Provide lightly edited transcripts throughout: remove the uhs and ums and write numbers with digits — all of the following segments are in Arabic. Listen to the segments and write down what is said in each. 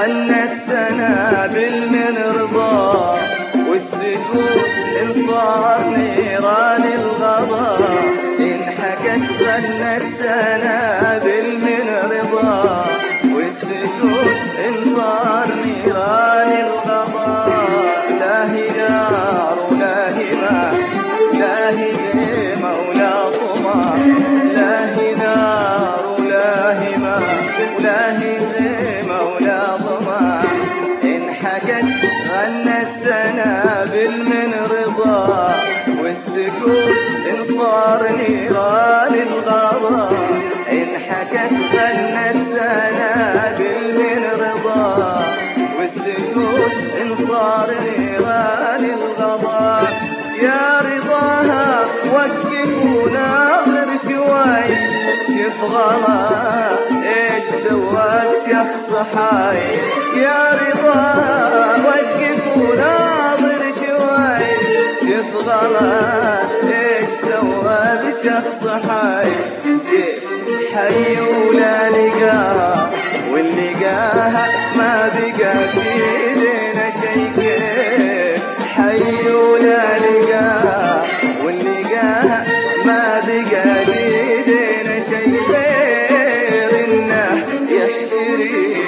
غنت سنابل من رضا، والسكوت انصار نيران الغضا. انحكت غنت سنابل من رضا، والسكوت انصار نيران الغضا. لا هي نار ولا هي ماء، لا هي غيمة ولا طمع، لا هي نار ولا هي ماء، ولا هي غيمة ولا طمع. انحكت غنت سنابل من رضا، والسكوت انصار نيران الغضا. انحكت غنت سنابل من رضا، والسكوت انصار نيران الغضا. يا رضاها وقف وناظر شوي، شف غلا ايش سوى بشخص حي. يا رضاها وقف وناظر شوي، شف غلا ايش سوى بشخص حي. كيف حي ولا لقاها، واللي لقاها ما بقى في ايدينا شي. كيف حي ولا لقاها، واللي لقاها ما بقى في ايدينا شي غير انه يحتريها.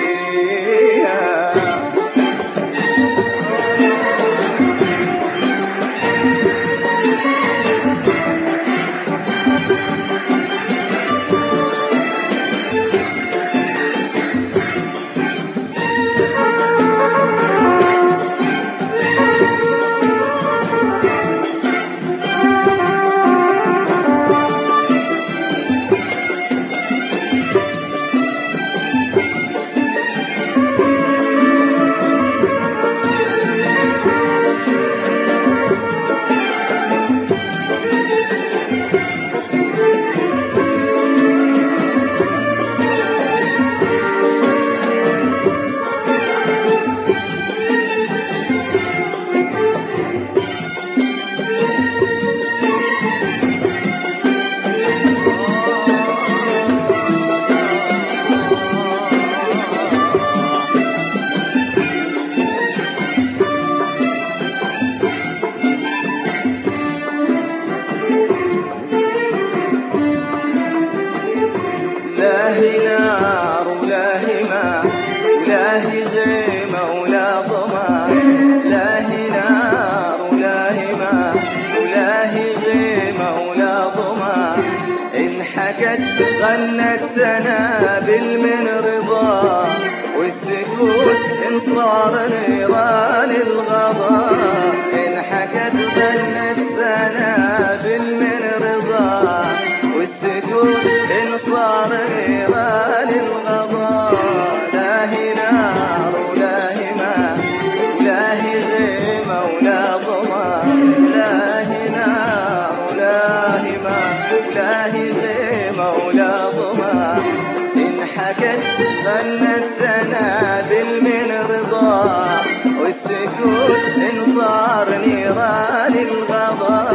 لا هي نار ولا هي ماء، ولا هي غيمة ولا ظما. لا هي نار ولا هي ماء، ولا هي غيمة ولا ظما. انحكت غنت سنابل من رضا، والسكوت انصار نيران الغضا. انحكت غنت سنابل من رضا، والسكوت انصار نيران الغضا. لا هي نار ولا هي ماء، ولا هي غيمة ولا ظما. لا هي نار ولا هي ماء، ولا هي غيمة ولا ظما. انحكت غنت سنابل من رضا، والسكوت انصار نيران الغضا.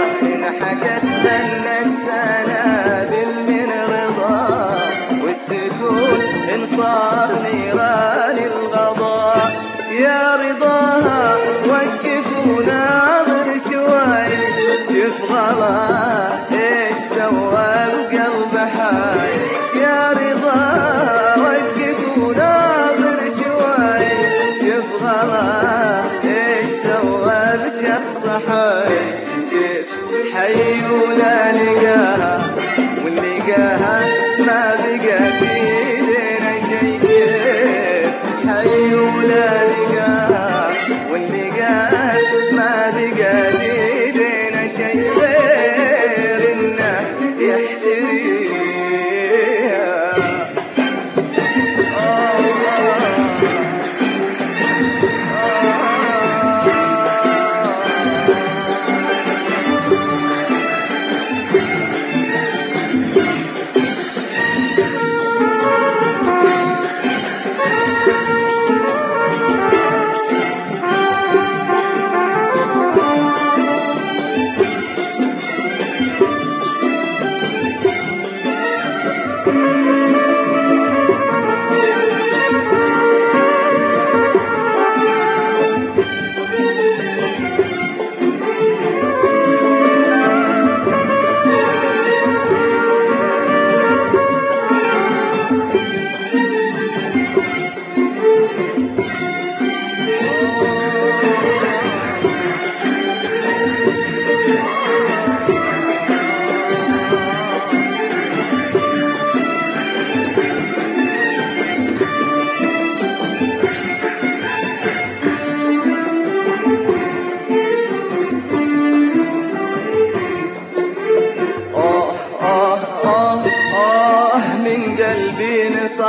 انحكت غنت سنابل من رضا، والسكوت انصار نيران الغضا. يا رضاها وقف وناظر شوي، شف غلا ايش سوى بقلب حي. يا رضاها وقف وناظر شوي، شف غلا ايش سوى بشخص حي. كيف حي ولا لقاها، واللي لقاها ما بقى في ايدينا شي. كيف حي ولا لقاها، واللي لقاها ما بقى في ايدينا شي غير انه يحتريها.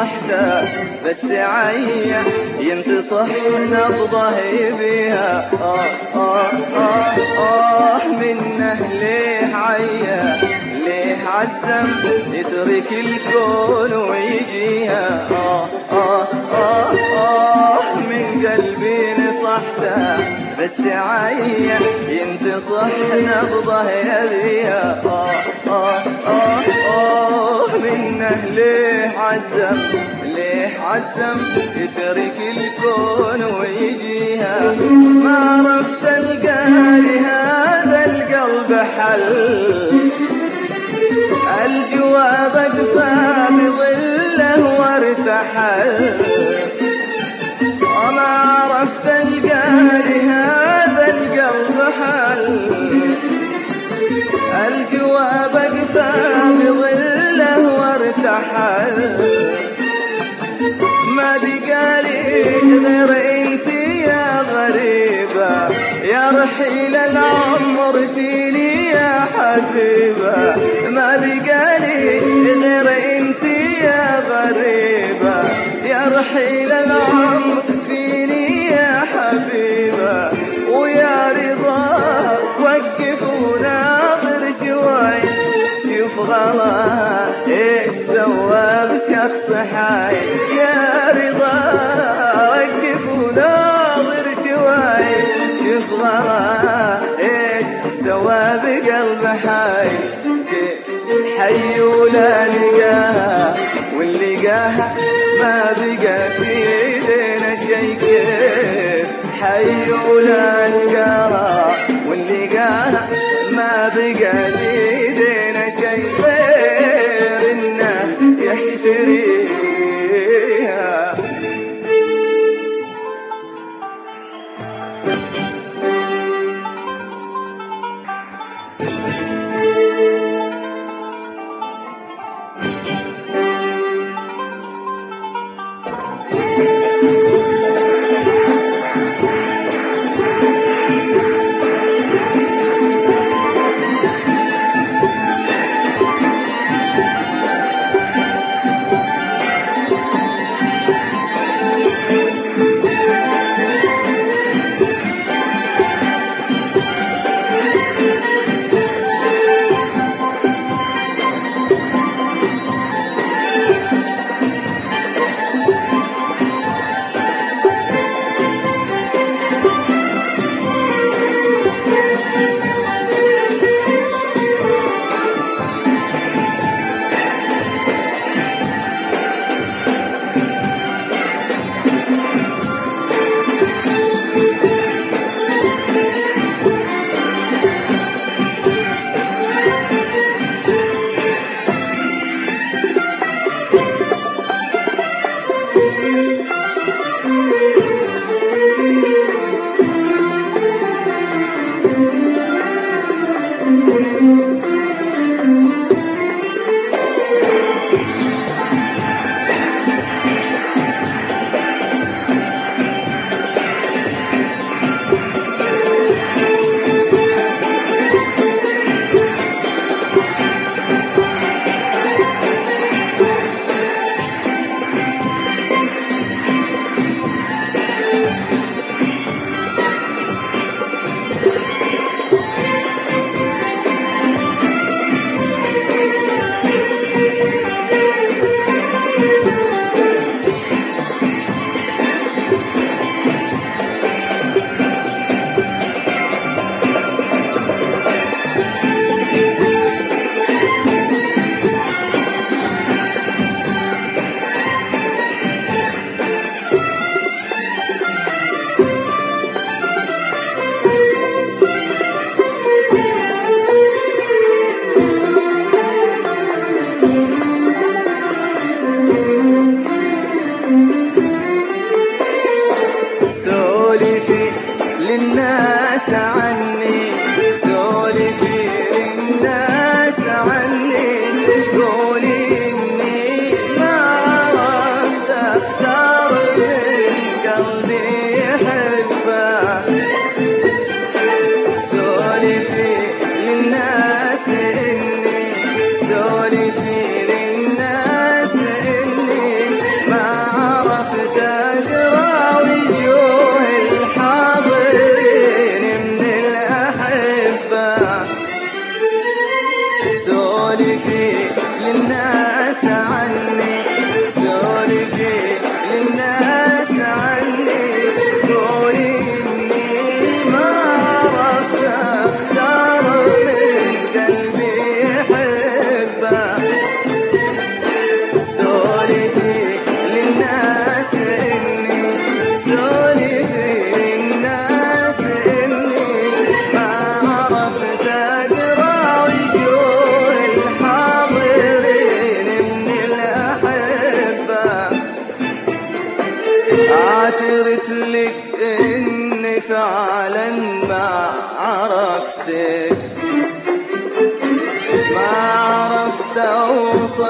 صحته بس عيه ينتصح نبضه يبيها. منه ليه عيه ليه عزم يترك الكون ويجيها. من قلبي نصحته بس عيه ينتصح نبضه يبيها. منه ليه عزم يترك الكون ويجيها. ما عرفت القى لهذا القلب حل الجواب اقفى بظله وارتحل. وما عرفت القى لهذا القلب حل الجواب اقفى بظله وارتحل. ما بقالي غير انت يا غريبة يا رحيل العمر فيني يا حبيبة. ما بقالي غير انت يا غريبة يا رحيل العمر فيني يا حبيبة. ويا رضا وقف وناظر شوي شوف غلا ايش سوى بشخص حي. يا رضا وقف وناظر شوي شوف غلا ايش سوى بقلب حي. كيف حي ولا لقاها واللي لقاها ما بقى في ايدينا شي. كيف حي ولا لقاها واللي لقاها ما بقى في ايدينا شي غير انه يحتريها.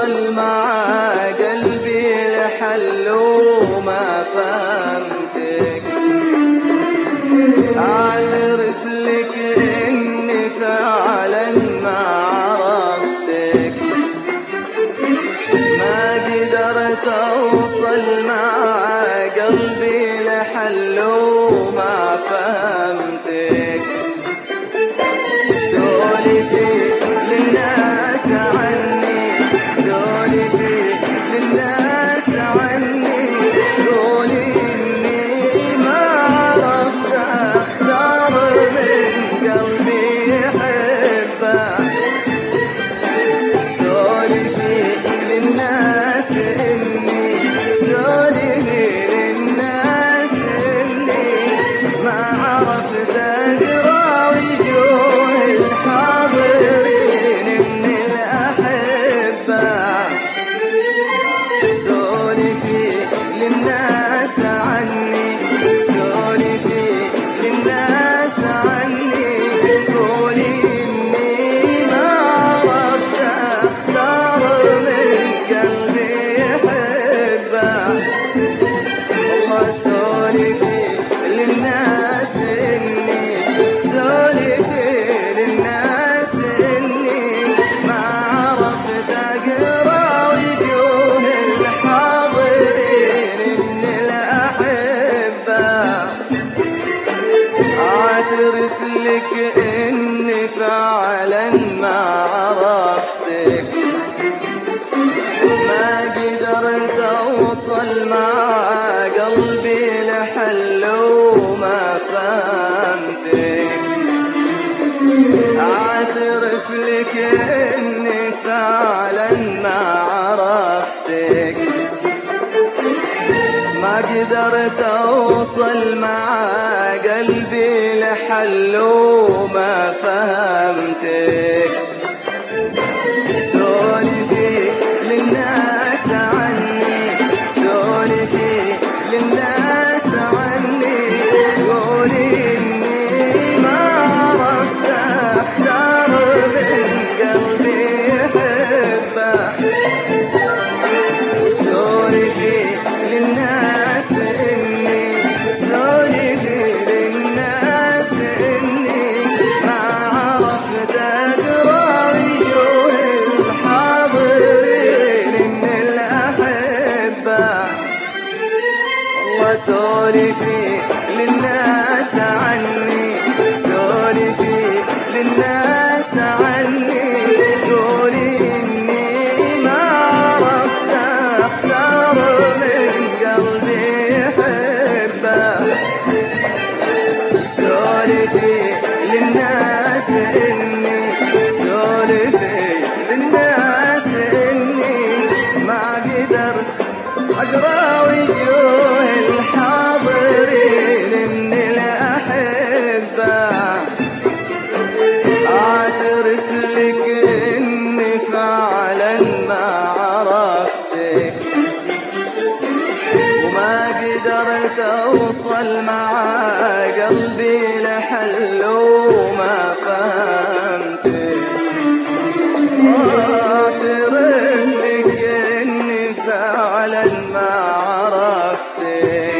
توصل مع قلبي لحل وما فهمتك. اعترف لك اني فعلا ما عرفتك، ما قدرت اوصل مع قلبي لحل وما فهمتك. سولفي للناس عني، سولفي للناس عني، قولي اني ما عرفت اختار من قلبي يحبه. سولفي للناس اني، سولفي للناس اني ما عرفت اقرا وجوه الحاضرين من الاحبه. سولفي للناس عني، سولفي للناس عني، قولي اني ما عرفت اختار من قلبي يحبه. والله سولفي للناس اني، سولفي للناس اني ما عرفت اقرا وجوه الحاضرين من الاحبه. اعترف لك اني فعلا ما عرفتك، ما قدرت اوصل مع قلبي لحل وما فهمتك. اعترف لك اني فعلا ما عرفتك، ما قدرت اوصل مع قلبي لحل وما فهمتك. سولفي للناس عني، سولفي للناس عني، قولي اني ما عرفت اختار من قلبي يحبه. سولفي للناس اني، سولفي للناس اني ما عرفت اقرا وجوه الحاضرين من الاحبه. والله سولفي للناس عني، سولفي للناس عني، قولي اني ما عرفت اختار من قلبي يحبه. سولفي للناس اني، سولفي للناس اني ما قدرت اقرا وجوه الحاضرين من الاحبه. اعترف لك اني فعلا ما عرفتك، وما قدرت اوصل مع قلبي لحل وما فهمتك. اعترف لك اني فعلا ما عرفتك،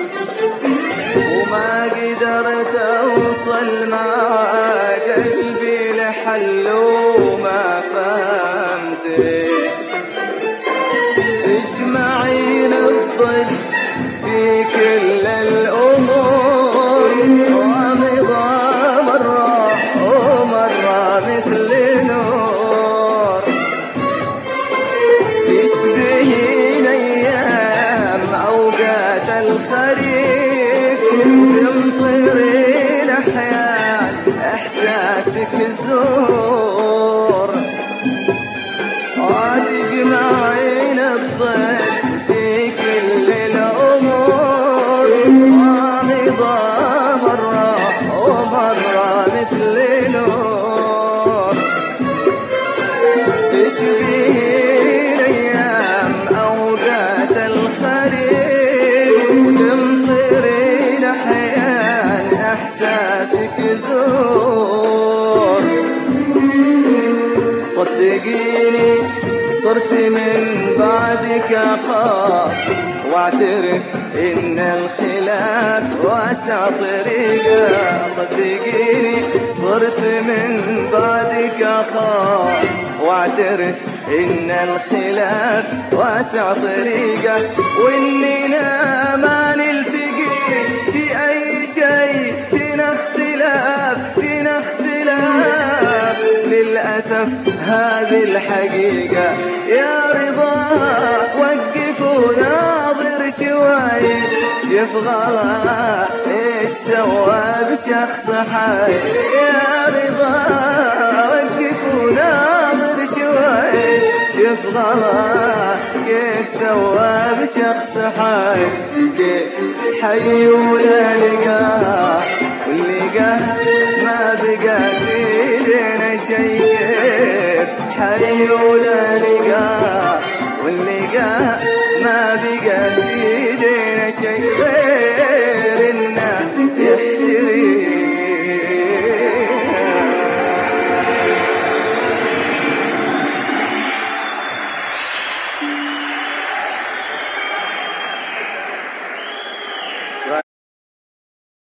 وما قدرت اوصل مع قلبي لحل وما فهمتك. تجمعين الضد في كل الامور، ومضى مره ومره مثل نور. تشبهين ايام اوقات الخريف، تمطرين احيان احساسك الزور. وتجمعين الضد في كل الامور، ومضى مره ومره مثل نور. تشبهين ايام اوقات الخريف، وتمطرين احيان احساسك زور. صدقيني صرت من بعدك أخاف واعترف إن الخلاف واسع طريقه. صدقيني صرت من بعدك أخاف واعترف إن الخلاف واسع طريقه، وإننا ما نلتقي في أي شيء، فينا اختلاف للأسف هذه الحقيقة. يا رضا وقف وناظر شوي، شوف غلا ايش سوى بشخص حي. يا رضا وقف وناظر شوي، شوف غلا كيف سوى بشخص حي. كيف حي ولا لقاه، واللقاه ما بقى في ايدينا شي. كيف حي ولا لقاه، واللقاه ما بقى في ايدينا شي غير